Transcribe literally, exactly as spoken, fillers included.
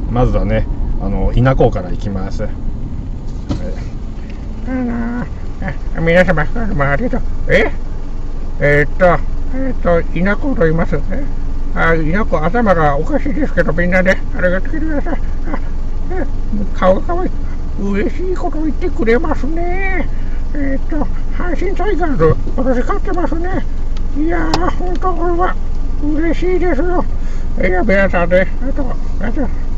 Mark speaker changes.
Speaker 1: まずはね、あの稲子から行きます。
Speaker 2: あのー、皆様、どうもありがとう。ええー、っと、えー、っと、稲子と言います。えあ、稲子、頭がおかしいですけど、みんなで、ありがとうください。あ、え顔がかわいい。嬉しいこと言ってくれますね。えー、っと、阪神タイガース、今年勝ってますね。いやー、本当これは嬉しいですよ。いや、皆さんで、あと、あと、